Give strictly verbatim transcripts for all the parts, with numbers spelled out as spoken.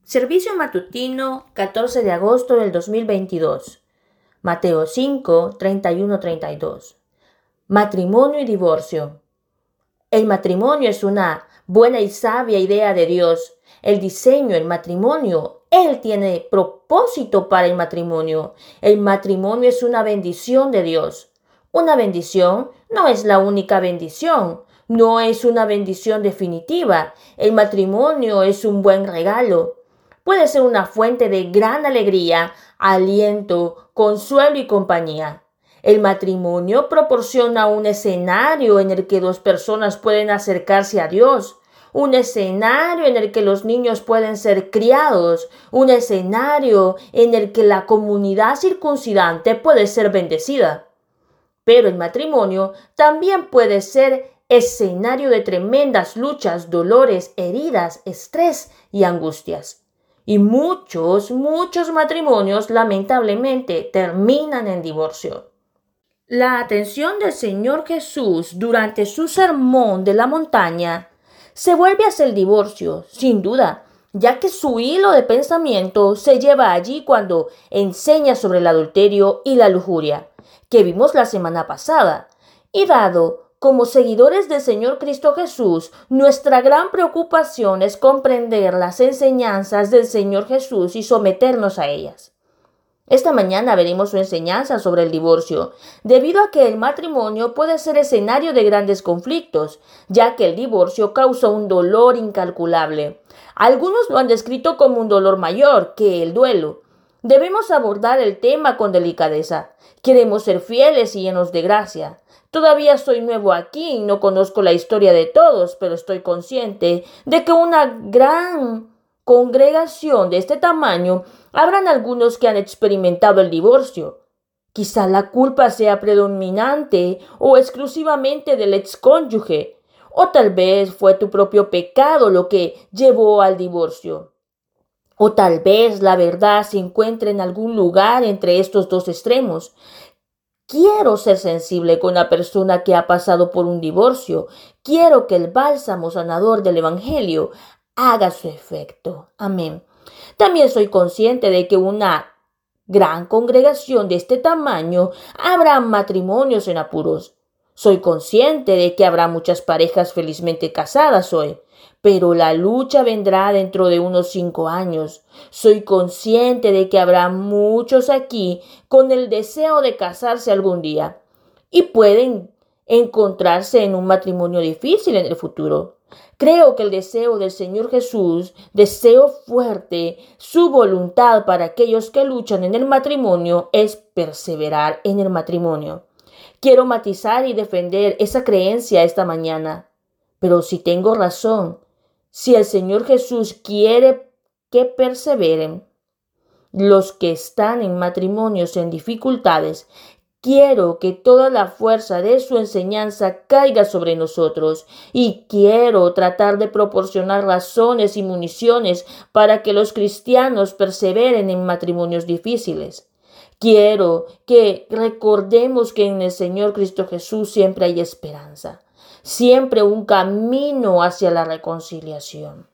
Servicio matutino catorce de agosto del dos mil veintidós. Mateo cinco, treinta y uno a treinta y dos. Matrimonio y divorcio. El matrimonio es una buena y sabia idea de Dios. El diseño del matrimonio, Él tiene propósito para el matrimonio. El matrimonio es una bendición de Dios. Una bendición no es la única bendición. No es una bendición definitiva. El matrimonio es un buen regalo. Puede ser una fuente de gran alegría, aliento, consuelo y compañía. El matrimonio proporciona un escenario en el que dos personas pueden acercarse a Dios, un escenario en el que los niños pueden ser criados, un escenario en el que la comunidad circuncidante puede ser bendecida. Pero el matrimonio también puede ser escenario de tremendas luchas, dolores, heridas, estrés y angustias. Y muchos, muchos matrimonios lamentablemente terminan en divorcio. La atención del Señor Jesús durante su sermón de la montaña se vuelve hacia el divorcio, sin duda, ya que su hilo de pensamiento se lleva allí cuando enseña sobre el adulterio y la lujuria, que vimos la semana pasada. Y dado como seguidores del Señor Cristo Jesús, nuestra gran preocupación es comprender las enseñanzas del Señor Jesús y someternos a ellas. Esta mañana veremos su enseñanza sobre el divorcio, debido a que el matrimonio puede ser escenario de grandes conflictos, ya que el divorcio causa un dolor incalculable. Algunos lo han descrito como un dolor mayor que el duelo. Debemos abordar el tema con delicadeza. Queremos ser fieles y llenos de gracia. Todavía soy nuevo aquí y no conozco la historia de todos, pero estoy consciente de que una gran congregación de este tamaño habrán algunos que han experimentado el divorcio. Quizá la culpa sea predominante o exclusivamente del excónyuge, o tal vez fue tu propio pecado lo que llevó al divorcio. O tal vez la verdad se encuentra en algún lugar entre estos dos extremos. Quiero ser sensible con la persona que ha pasado por un divorcio. Quiero que el bálsamo sanador del Evangelio haga su efecto. Amén. También soy consciente de que una gran congregación de este tamaño habrá matrimonios en apuros. Soy consciente de que habrá muchas parejas felizmente casadas hoy, pero la lucha vendrá dentro de unos cinco años. Soy consciente de que habrá muchos aquí con el deseo de casarse algún día y pueden encontrarse en un matrimonio difícil en el futuro. Creo que el deseo del Señor Jesús, deseo fuerte, su voluntad para aquellos que luchan en el matrimonio es perseverar en el matrimonio. Quiero matizar y defender esa creencia esta mañana. Pero si tengo razón, si el Señor Jesús quiere que perseveren los que están en matrimonios en dificultades, quiero que toda la fuerza de su enseñanza caiga sobre nosotros y quiero tratar de proporcionar razones y municiones para que los cristianos perseveren en matrimonios difíciles. Quiero que recordemos que en el Señor Cristo Jesús siempre hay esperanza, siempre un camino hacia la reconciliación.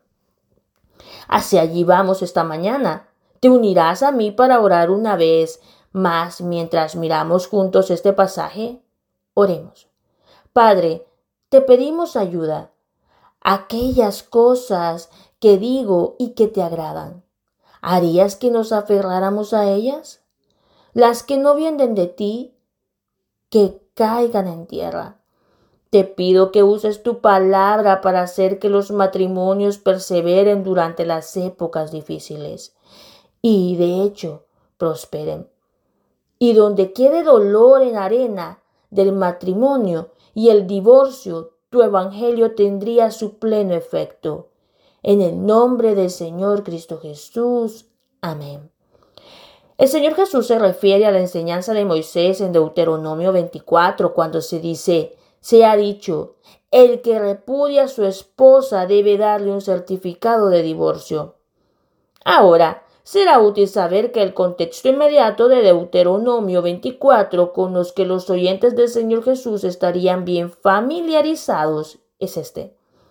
Hacia allí vamos esta mañana. ¿Te unirás a mí para orar una vez más mientras miramos juntos este pasaje? Oremos. Padre, te pedimos ayuda. Aquellas cosas que digo y que te agradan, ¿harías que nos aferráramos a ellas? Las que no vienen de ti, que caigan en tierra. Te pido que uses tu palabra para hacer que los matrimonios perseveren durante las épocas difíciles y, de hecho, prosperen. Y donde quede dolor en arena del matrimonio y el divorcio, tu evangelio tendría su pleno efecto. En el nombre del Señor Cristo Jesús. Amén. El Señor Jesús se refiere a la enseñanza de Moisés en Deuteronomio veinticuatro cuando se dice, se ha dicho, el que repudia a su esposa debe darle un certificado de divorcio. Ahora, será útil saber que el contexto inmediato de Deuteronomio veinticuatro con los que los oyentes del Señor Jesús estarían bien familiarizados es este.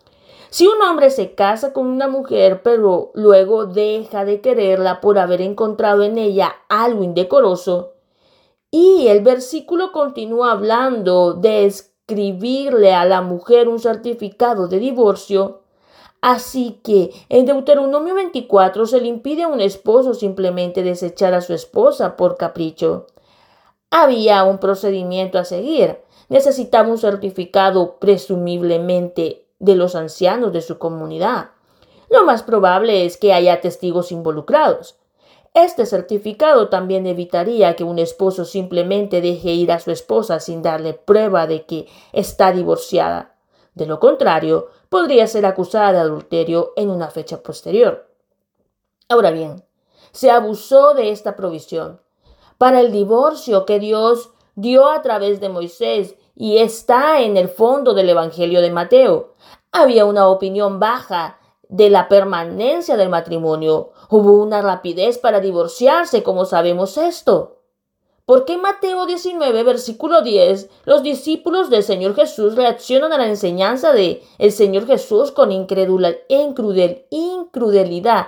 Si un hombre se casa con una mujer, pero luego deja de quererla por haber encontrado en ella algo indecoroso, y el versículo continúa hablando de escribirle a la mujer un certificado de divorcio, así que en Deuteronomio veinticuatro se le impide a un esposo simplemente desechar a su esposa por capricho. Había un procedimiento a seguir. Necesitaba un certificado presumiblemente de los ancianos de su comunidad. Lo más probable es que haya testigos involucrados. Este certificado también evitaría que un esposo simplemente deje ir a su esposa sin darle prueba de que está divorciada. De lo contrario, podría ser acusada de adulterio en una fecha posterior. Ahora bien, se abusó de esta provisión para el divorcio que Dios dio a través de Moisés y está en el fondo del Evangelio de Mateo. Había una opinión baja de la permanencia del matrimonio. Hubo una rapidez para divorciarse, ¿cómo sabemos esto? Porque en Mateo diecinueve, versículo diez, los discípulos del Señor Jesús reaccionan a la enseñanza de el Señor Jesús con incredula, incrudel, incrudelidad,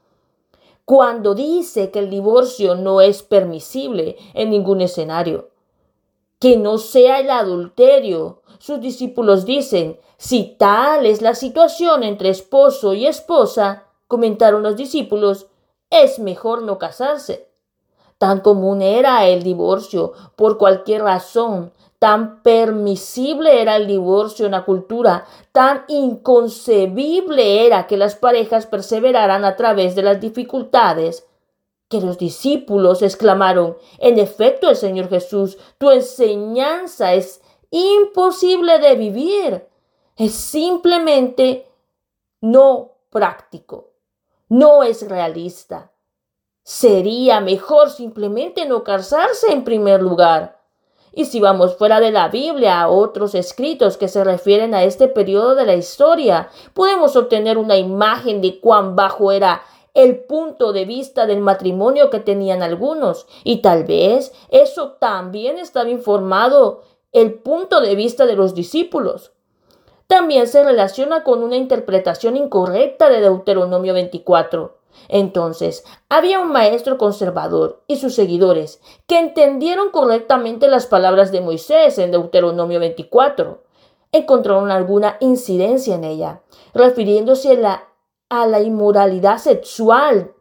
cuando dice que el divorcio no es permisible en ningún escenario, que no sea el adulterio. Sus discípulos dicen, si tal es la situación entre esposo y esposa, comentaron los discípulos, es mejor no casarse. Tan común era el divorcio por cualquier razón, tan permisible era el divorcio en la cultura, tan inconcebible era que las parejas perseveraran a través de las dificultades, que los discípulos exclamaron, en efecto, el Señor Jesús, tu enseñanza es imposible de vivir, es simplemente no práctico, no es realista. Sería mejor simplemente no casarse en primer lugar. Y si vamos fuera de la Biblia a otros escritos que se refieren a este periodo de la historia, podemos obtener una imagen de cuán bajo era el punto de vista del matrimonio que tenían algunos. Y tal vez eso también estaba informado el punto de vista de los discípulos. También se relaciona con una interpretación incorrecta de Deuteronomio veinticuatro. Entonces, había un maestro conservador y sus seguidores que entendieron correctamente las palabras de Moisés en Deuteronomio veinticuatro. Encontraron alguna incidencia en ella, refiriéndose a la, a la inmoralidad sexual.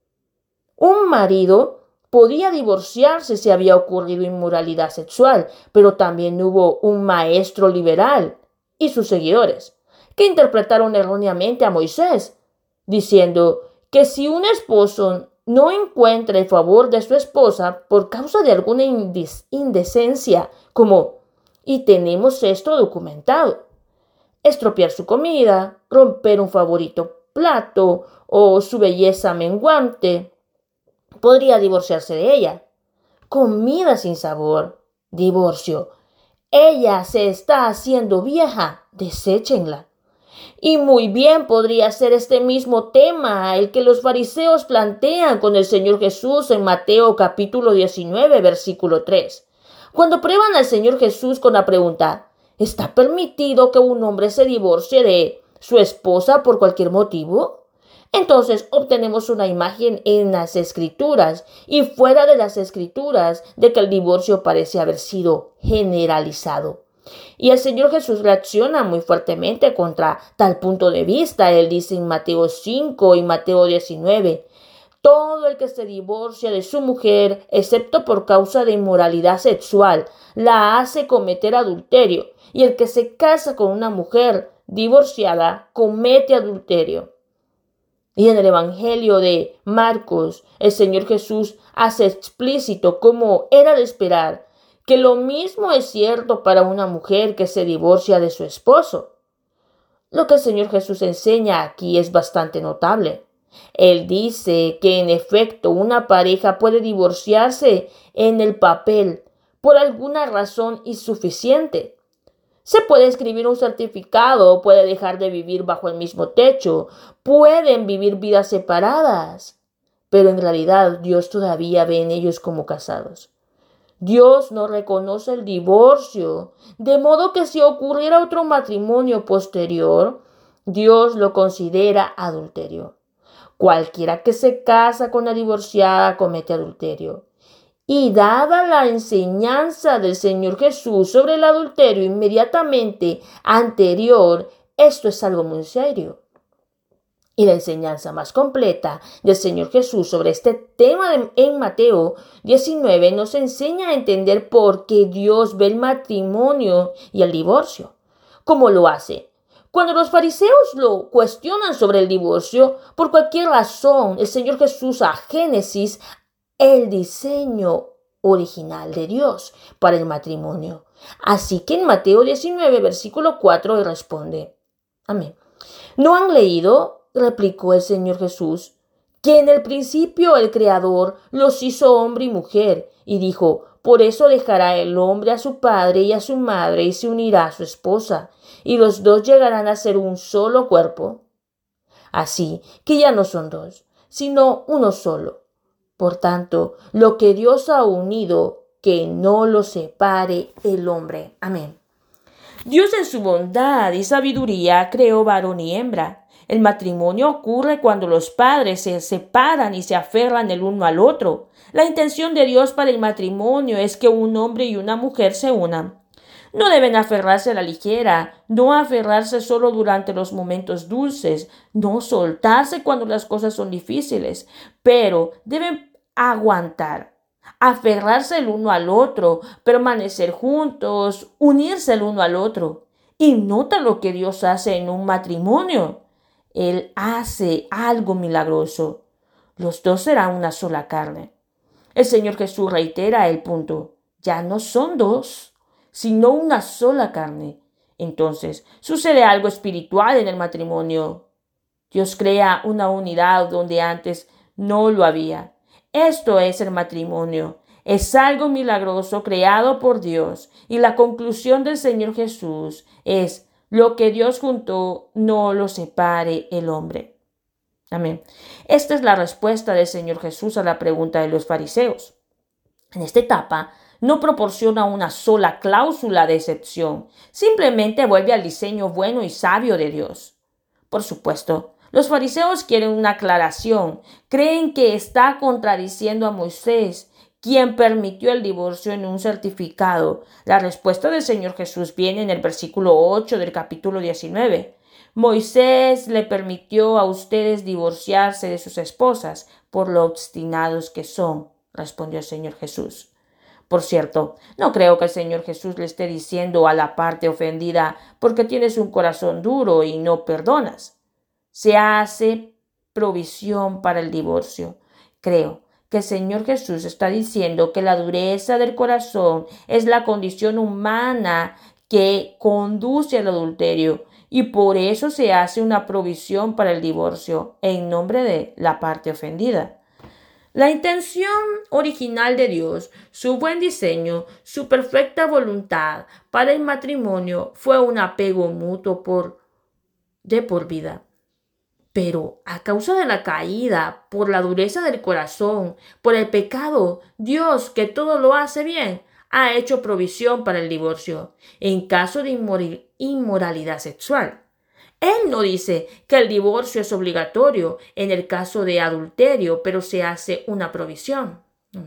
Un marido podía divorciarse si había ocurrido inmoralidad sexual, pero también hubo un maestro liberal y sus seguidores que interpretaron erróneamente a Moisés, diciendo que si un esposo no encuentra el favor de su esposa por causa de alguna indecencia, como, y tenemos esto documentado, estropear su comida, romper un favorito plato o su belleza menguante, podría divorciarse de ella. Comida sin sabor, divorcio. Ella se está haciendo vieja, deséchenla. Y muy bien podría ser este mismo tema el que los fariseos plantean con el Señor Jesús en Mateo capítulo diecinueve, versículo tres. Cuando prueban al Señor Jesús con la pregunta, ¿está permitido que un hombre se divorcie de su esposa por cualquier motivo? Entonces obtenemos una imagen en las Escrituras y fuera de las Escrituras de que el divorcio parece haber sido generalizado. Y el Señor Jesús reacciona muy fuertemente contra tal punto de vista. Él dice en Mateo cinco y Mateo diecinueve, todo el que se divorcia de su mujer, excepto por causa de inmoralidad sexual, la hace cometer adulterio. Y el que se casa con una mujer divorciada, comete adulterio. Y en el Evangelio de Marcos, el Señor Jesús hace explícito, como era de esperar, que lo mismo es cierto para una mujer que se divorcia de su esposo. Lo que el Señor Jesús enseña aquí es bastante notable. Él dice que en efecto una pareja puede divorciarse en el papel por alguna razón insuficiente. Se puede escribir un certificado, puede dejar de vivir bajo el mismo techo, pueden vivir vidas separadas, pero en realidad Dios todavía ve en ellos como casados. Dios no reconoce el divorcio, de modo que si ocurriera otro matrimonio posterior, Dios lo considera adulterio. Cualquiera que se casa con una divorciada comete adulterio. Y dada la enseñanza del Señor Jesús sobre el adulterio inmediatamente anterior, esto es algo muy serio. Y la enseñanza más completa del Señor Jesús sobre este tema de, en Mateo diecinueve nos enseña a entender por qué Dios ve el matrimonio y el divorcio. ¿Cómo lo hace? Cuando los fariseos lo cuestionan sobre el divorcio, por cualquier razón, el Señor Jesús a Génesis el diseño original de Dios para el matrimonio. Así que en Mateo diecinueve, versículo cuatro, él responde. Amén. ¿No han leído? Replicó el Señor Jesús, que en el principio el Creador los hizo hombre y mujer, y dijo, por eso dejará el hombre a su padre y a su madre y se unirá a su esposa, y los dos llegarán a ser un solo cuerpo. Así que ya no son dos, sino uno solo. Por tanto, lo que Dios ha unido, que no lo separe el hombre. Amén. Dios en su bondad y sabiduría creó varón y hembra. El matrimonio ocurre cuando los padres se separan y se aferran el uno al otro. La intención de Dios para el matrimonio es que un hombre y una mujer se unan. No deben aferrarse a la ligera, no aferrarse solo durante los momentos dulces, no soltarse cuando las cosas son difíciles, pero deben aguantar, aferrarse el uno al otro, permanecer juntos, unirse el uno al otro. Y nota lo que Dios hace en un matrimonio. Él hace algo milagroso. Los dos serán una sola carne. El Señor Jesús reitera el punto. Ya no son dos, sino una sola carne. Entonces, sucede algo espiritual en el matrimonio. Dios crea una unidad donde antes no lo había. Esto es el matrimonio. Es algo milagroso creado por Dios. Y la conclusión del Señor Jesús es: lo que Dios juntó, no lo separe el hombre. Amén. Esta es la respuesta del Señor Jesús a la pregunta de los fariseos. En esta etapa, no proporciona una sola cláusula de excepción. Simplemente vuelve al diseño bueno y sabio de Dios. Por supuesto, los fariseos quieren una aclaración. Creen que está contradiciendo a Moisés, quien permitió el divorcio en un certificado. La respuesta del Señor Jesús viene en el versículo ocho del capítulo diecinueve. Moisés le permitió a ustedes divorciarse de sus esposas por lo obstinados que son, respondió el Señor Jesús. Por cierto, no creo que el Señor Jesús le esté diciendo a la parte ofendida, porque tienes un corazón duro y no perdonas. Se hace provisión para el divorcio. Creo que el Señor Jesús está diciendo que la dureza del corazón es la condición humana que conduce al adulterio y por eso se hace una provisión para el divorcio en nombre de la parte ofendida. La intención original de Dios, su buen diseño, su perfecta voluntad para el matrimonio fue un apego mutuo por, de por vida. Pero a causa de la caída, por la dureza del corazón, por el pecado, Dios, que todo lo hace bien, ha hecho provisión para el divorcio en caso de inmor- inmoralidad sexual. Él no dice que el divorcio es obligatorio en el caso de adulterio, pero se hace una provisión.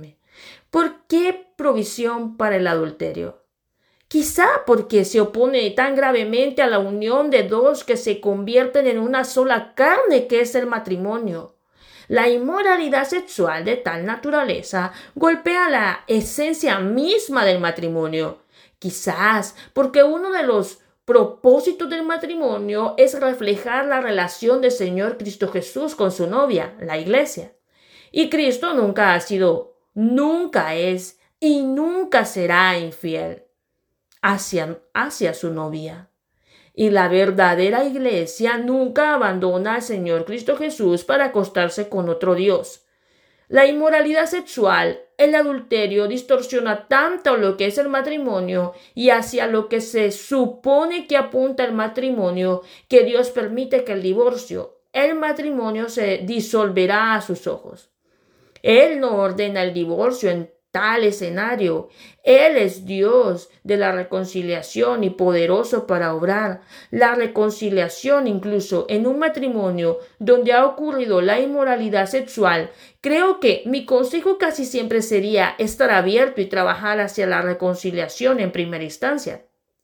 ¿Por qué provisión para el adulterio? Quizá porque se opone tan gravemente a la unión de dos que se convierten en una sola carne que es el matrimonio. La inmoralidad sexual de tal naturaleza golpea la esencia misma del matrimonio. Quizás porque uno de los propósitos del matrimonio es reflejar la relación del Señor Cristo Jesús con su novia, la Iglesia. Y Cristo nunca ha sido, nunca es y nunca será infiel hacia, hacia su novia. Y la verdadera Iglesia nunca abandona al Señor Cristo Jesús para acostarse con otro Dios. La inmoralidad sexual, el adulterio, distorsiona tanto lo que es el matrimonio y hacia lo que se supone que apunta el matrimonio, que Dios permite que el divorcio, el matrimonio se disolverá a sus ojos. Él no ordena el divorcio en tal escenario. Él es Dios de la reconciliación y poderoso para obrar la reconciliación incluso en un matrimonio donde ha ocurrido la inmoralidad sexual. Creo que mi consejo casi siempre sería estar abierto y trabajar hacia la reconciliación en primera instancia.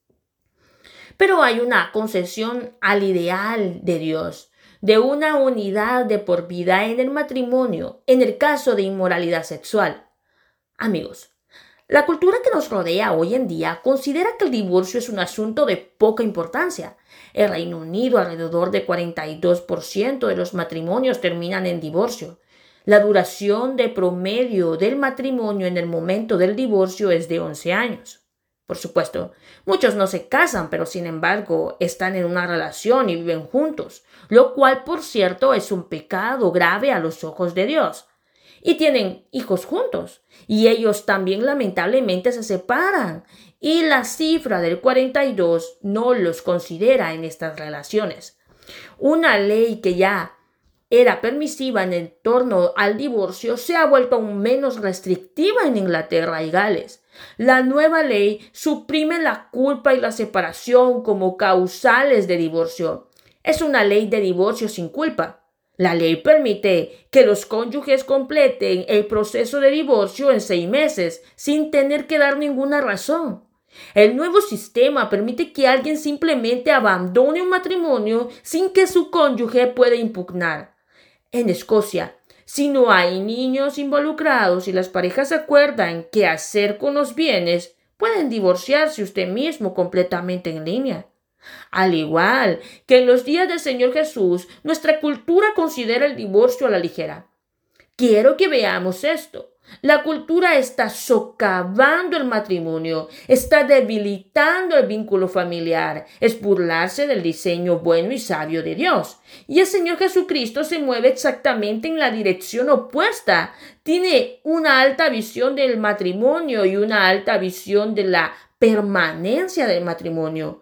Pero hay una concesión al ideal de Dios, de una unidad de por vida en el matrimonio, en el caso de inmoralidad sexual. Amigos, la cultura que nos rodea hoy en día considera que el divorcio es un asunto de poca importancia. En Reino Unido, alrededor de cuarenta y dos por ciento de los matrimonios terminan en divorcio. La duración de promedio del matrimonio en el momento del divorcio es de once años. Por supuesto, muchos no se casan, pero sin embargo están en una relación y viven juntos, lo cual, por cierto, es un pecado grave a los ojos de Dios. Y tienen hijos juntos, y ellos también lamentablemente se separan, y la cifra del cuarenta y dos no los considera en estas relaciones. Una ley que ya era permisiva en torno al divorcio se ha vuelto aún menos restrictiva en Inglaterra y Gales. La nueva ley suprime la culpa y la separación como causales de divorcio. Es una ley de divorcio sin culpa. La ley permite que los cónyuges completen el proceso de divorcio en seis meses, sin tener que dar ninguna razón. El nuevo sistema permite que alguien simplemente abandone un matrimonio sin que su cónyuge pueda impugnar. En Escocia, si no hay niños involucrados y las parejas acuerdan qué hacer con los bienes, pueden divorciarse usted mismo completamente en línea. Al igual que en los días del Señor Jesús, nuestra cultura considera el divorcio a la ligera. Quiero que veamos esto. La cultura está socavando el matrimonio, está debilitando el vínculo familiar, es burlarse del diseño bueno y sabio de Dios. Y el Señor Jesucristo se mueve exactamente en la dirección opuesta. Tiene una alta visión del matrimonio y una alta visión de la permanencia del matrimonio.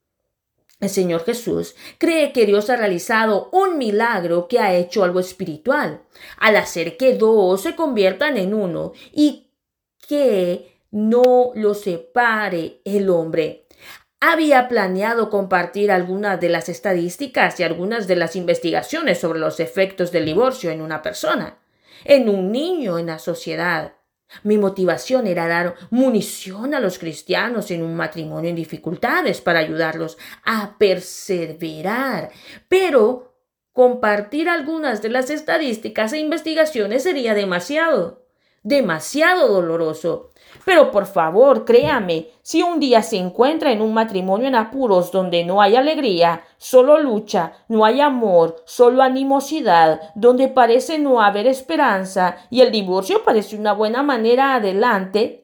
El Señor Jesús cree que Dios ha realizado un milagro que ha hecho algo espiritual, al hacer que dos se conviertan en uno y que no lo separe el hombre. Había planeado compartir algunas de las estadísticas y algunas de las investigaciones sobre los efectos del divorcio en una persona, en un niño, en la sociedad. Mi motivación era dar munición a los cristianos en un matrimonio en dificultades para ayudarlos a perseverar. Pero compartir algunas de las estadísticas e investigaciones sería demasiado, demasiado doloroso. Pero por favor, créame, si un día se encuentra en un matrimonio en apuros donde no hay alegría, solo lucha, no hay amor, solo animosidad, donde parece no haber esperanza y el divorcio parece una buena manera adelante,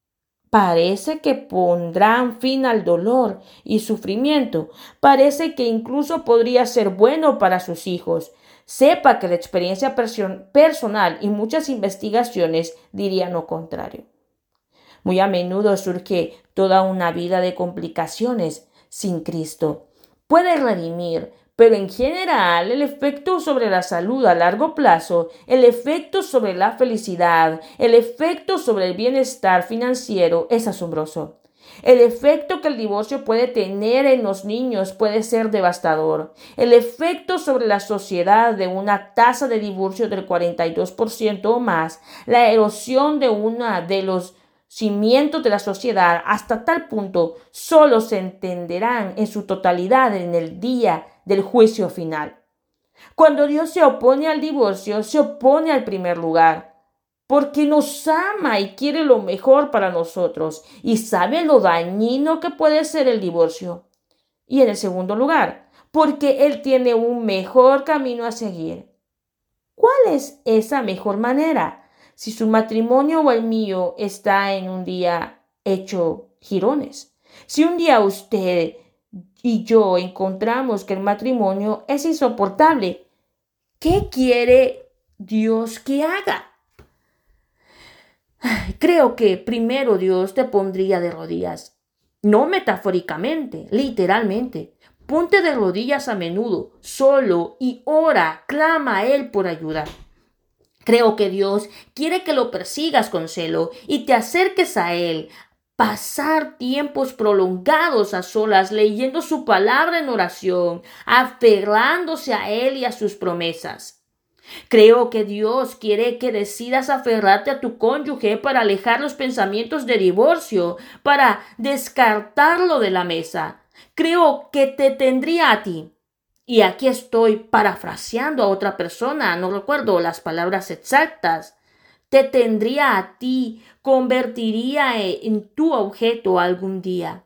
parece que pondrán fin al dolor y sufrimiento. Parece que incluso podría ser bueno para sus hijos. Sepa que la experiencia person- personal y muchas investigaciones dirían lo contrario. Muy a menudo surge toda una vida de complicaciones sin Cristo. Puede redimir, pero en general el efecto sobre la salud a largo plazo, el efecto sobre la felicidad, el efecto sobre el bienestar financiero es asombroso. El efecto que el divorcio puede tener en los niños puede ser devastador. El efecto sobre la sociedad de una tasa de divorcio del cuarenta y dos por ciento o más, la erosión de una de los cimientos de la sociedad hasta tal punto solo se entenderán en su totalidad en el día del juicio final. Cuando Dios se opone al divorcio, se opone al primer lugar, porque nos ama y quiere lo mejor para nosotros y sabe lo dañino que puede ser el divorcio. Y en el segundo lugar, porque Él tiene un mejor camino a seguir. ¿Cuál es esa mejor manera? Si su matrimonio o el mío está en un día hecho jirones. Si un día usted y yo encontramos que el matrimonio es insoportable, ¿qué quiere Dios que haga? Creo que primero Dios te pondría de rodillas. No metafóricamente, literalmente. Ponte de rodillas a menudo, solo y ora, clama a Él por ayuda. Creo que Dios quiere que lo persigas con celo y te acerques a Él. Pasar tiempos prolongados a solas, leyendo su palabra en oración, aferrándose a Él y a sus promesas. Creo que Dios quiere que decidas aferrarte a tu cónyuge para alejar los pensamientos de divorcio, para descartarlo de la mesa. Creo que te tendría a ti. Y aquí estoy parafraseando a otra persona, no recuerdo las palabras exactas. Te tendría a ti, convertiría en tu objeto algún día.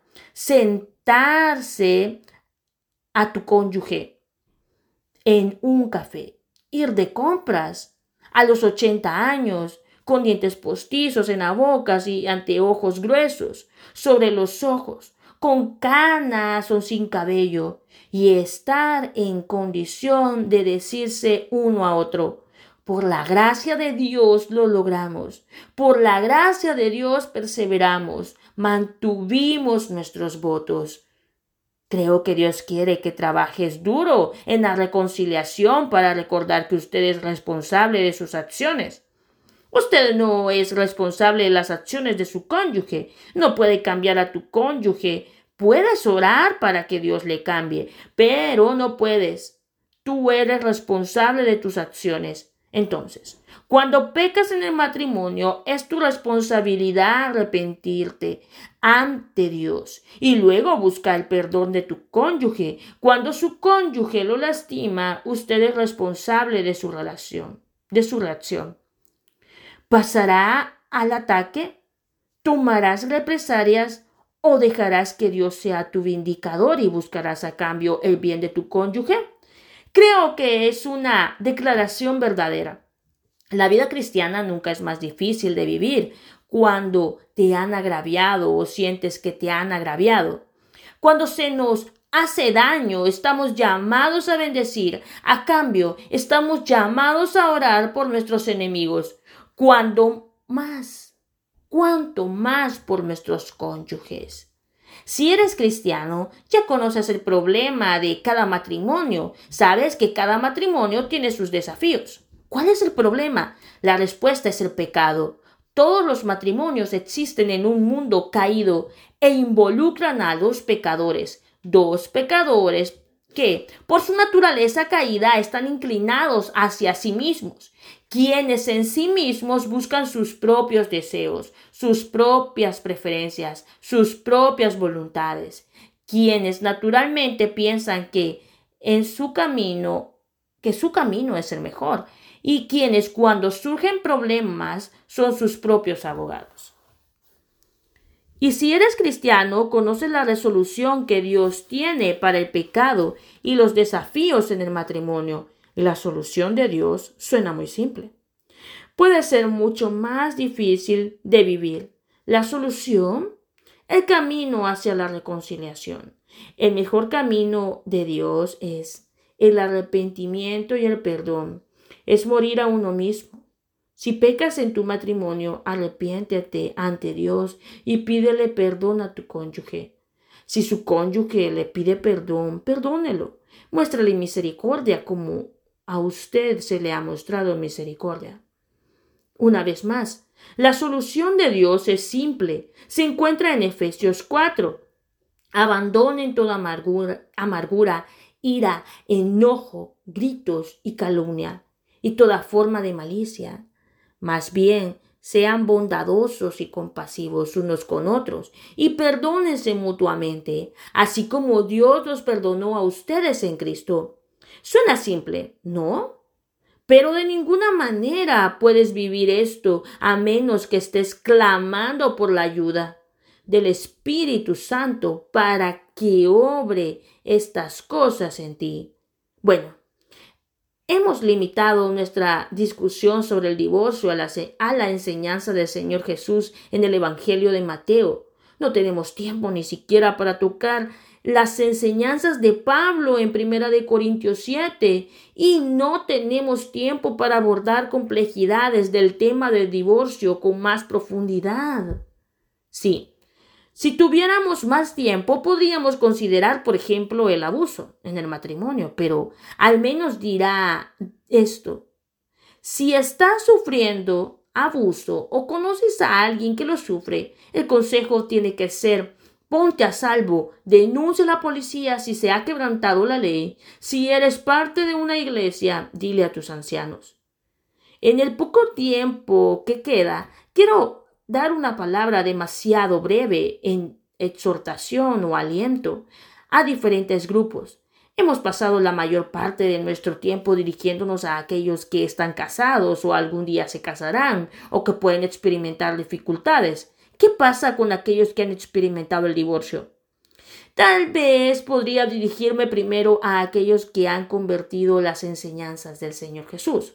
Sentarse a tu cónyuge en un café, ir de compras a los ochenta años, con dientes postizos en la boca y anteojos gruesos sobre los ojos, con canas o sin cabello, y estar en condición de decirse uno a otro: por la gracia de Dios lo logramos, por la gracia de Dios perseveramos, mantuvimos nuestros votos. Creo que Dios quiere que trabajes duro en la reconciliación para recordar que usted es responsable de sus acciones. Usted no es responsable de las acciones de su cónyuge. No puede cambiar a tu cónyuge. Puedes orar para que Dios le cambie, pero no puedes. Tú eres responsable de tus acciones. Entonces, cuando pecas en el matrimonio, es tu responsabilidad arrepentirte ante Dios y luego buscar el perdón de tu cónyuge. Cuando su cónyuge lo lastima, usted es responsable de su relación, de su reacción. ¿Pasará al ataque? ¿Tomarás represalias o dejarás que Dios sea tu vindicador y buscarás a cambio el bien de tu cónyuge? Creo que es una declaración verdadera. La vida cristiana nunca es más difícil de vivir cuando te han agraviado o sientes que te han agraviado. Cuando se nos hace daño, estamos llamados a bendecir. A cambio, estamos llamados a orar por nuestros enemigos. Cuando más, cuanto más por nuestros cónyuges. Si eres cristiano, ya conoces el problema de cada matrimonio. Sabes que cada matrimonio tiene sus desafíos. ¿Cuál es el problema? La respuesta es el pecado. Todos los matrimonios existen en un mundo caído e involucran a dos pecadores. Dos pecadores que, por su naturaleza caída, están inclinados hacia sí mismos, quienes en sí mismos buscan sus propios deseos, sus propias preferencias, sus propias voluntades, quienes naturalmente piensan que en su camino, que su camino es el mejor, y quienes cuando surgen problemas son sus propios abogados. Y si eres cristiano, conoces la resolución que Dios tiene para el pecado y los desafíos en el matrimonio. Y la solución de Dios suena muy simple. Puede ser mucho más difícil de vivir. La solución, el camino hacia la reconciliación. El mejor camino de Dios es el arrepentimiento y el perdón. Es morir a uno mismo. Si pecas en tu matrimonio, arrepiéntete ante Dios y pídele perdón a tu cónyuge. Si su cónyuge le pide perdón, perdónelo. Muéstrale misericordia como a usted se le ha mostrado misericordia. Una vez más, la solución de Dios es simple. Se encuentra en Efesios cuatro. Abandonen toda amargura, amargura, ira, enojo, gritos y calumnia, y toda forma de malicia. Más bien, sean bondadosos y compasivos unos con otros y perdónense mutuamente, así como Dios los perdonó a ustedes en Cristo. Suena simple, ¿no? Pero de ninguna manera puedes vivir esto a menos que estés clamando por la ayuda del Espíritu Santo para que obre estas cosas en ti. Bueno, hemos limitado nuestra discusión sobre el divorcio a la, a la enseñanza del Señor Jesús en el Evangelio de Mateo. No tenemos tiempo ni siquiera para tocar las enseñanzas de Pablo en Primera de Corintios siete y no tenemos tiempo para abordar complejidades del tema del divorcio con más profundidad. Sí. Si tuviéramos más tiempo, podríamos considerar, por ejemplo, el abuso en el matrimonio, pero al menos dirá esto. Si estás sufriendo abuso o conoces a alguien que lo sufre, el consejo tiene que ser: ponte a salvo, denuncia a la policía si se ha quebrantado la ley. Si eres parte de una iglesia, dile a tus ancianos. En el poco tiempo que queda, quiero dar una palabra demasiado breve en exhortación o aliento a diferentes grupos. Hemos pasado la mayor parte de nuestro tiempo dirigiéndonos a aquellos que están casados o algún día se casarán o que pueden experimentar dificultades. ¿Qué pasa con aquellos que han experimentado el divorcio? Tal vez podría dirigirme primero a aquellos que han convertido las enseñanzas del Señor Jesús.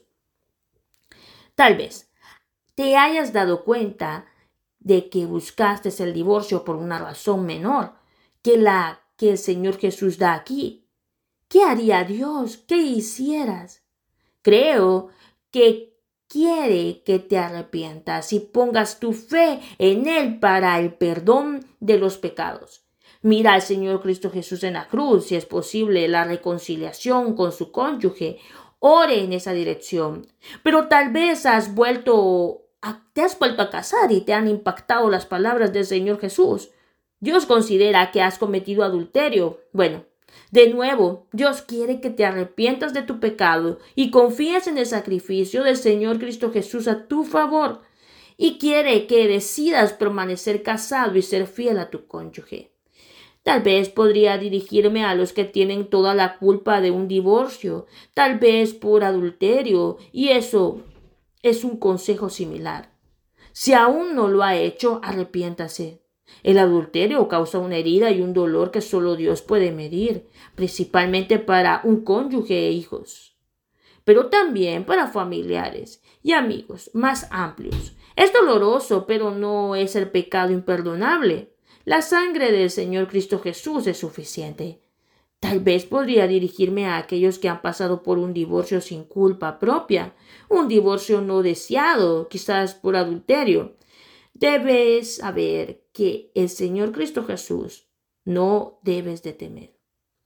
Tal vez te hayas dado cuenta de que buscaste el divorcio por una razón menor que la que el Señor Jesús da aquí. ¿Qué haría Dios que hicieras? Creo que quiere que te arrepientas y pongas tu fe en Él para el perdón de los pecados. Mira al Señor Cristo Jesús en la cruz, si es posible, la reconciliación con su cónyuge. Ore en esa dirección. Pero tal vez has vuelto a, te has vuelto a casar y te han impactado las palabras del Señor Jesús. Dios considera que has cometido adulterio. Bueno, de nuevo, Dios quiere que te arrepientas de tu pecado y confíes en el sacrificio del Señor Cristo Jesús a tu favor. Y quiere que decidas permanecer casado y ser fiel a tu cónyuge. Tal vez podría dirigirme a los que tienen toda la culpa de un divorcio, tal vez por adulterio, y eso es un consejo similar. Si aún no lo ha hecho, arrepiéntase. El adulterio causa una herida y un dolor que solo Dios puede medir, principalmente para un cónyuge e hijos, pero también para familiares y amigos más amplios. Es doloroso, pero no es el pecado imperdonable. La sangre del Señor Cristo Jesús es suficiente. Tal vez podría dirigirme a aquellos que han pasado por un divorcio sin culpa propia, un divorcio no deseado, quizás por adulterio. Debes saber que el Señor Cristo Jesús no debes de temer,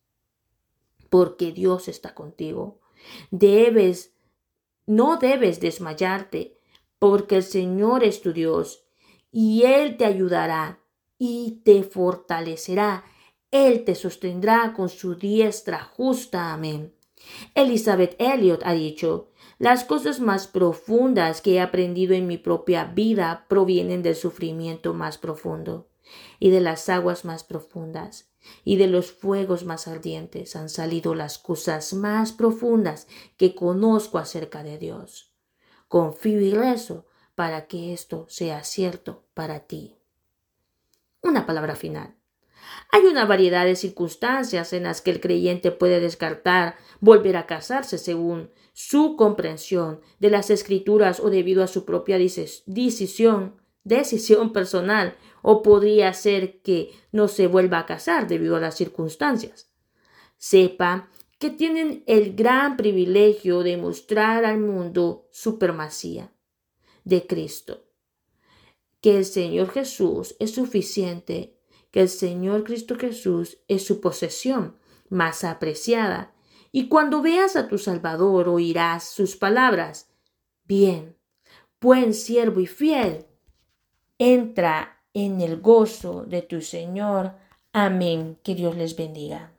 porque Dios está contigo. Debes, no debes desmayarte, porque el Señor es tu Dios, y Él te ayudará y te fortalecerá. Él te sostendrá con su diestra justa. Amén. Elizabeth Elliot ha dicho: las cosas más profundas que he aprendido en mi propia vida provienen del sufrimiento más profundo, y de las aguas más profundas, y de los fuegos más ardientes han salido las cosas más profundas que conozco acerca de Dios. Confío y rezo para que esto sea cierto para ti. Una palabra final. Hay una variedad de circunstancias en las que el creyente puede descartar volver a casarse según su comprensión de las Escrituras o debido a su propia decisión, decisión personal, o podría ser que no se vuelva a casar debido a las circunstancias. Sepa que tienen el gran privilegio de mostrar al mundo supremacía de Cristo, que el Señor Jesús es suficiente, que el Señor Cristo Jesús es su posesión más apreciada. Y cuando veas a tu Salvador oirás sus palabras: bien, buen siervo y fiel, entra en el gozo de tu Señor. Amén. Que Dios les bendiga.